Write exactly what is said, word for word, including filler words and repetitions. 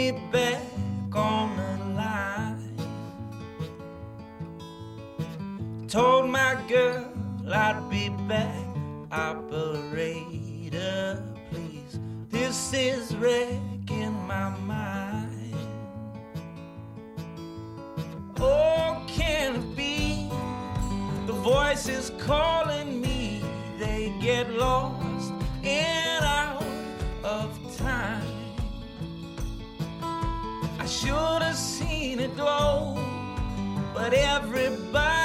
me back on the line. Told my girl I'd be back. Operator, please. This is wrecking my mind. Oh, can it be the voices calling me? They get lost and out of time. I should have seen it glow, but everybody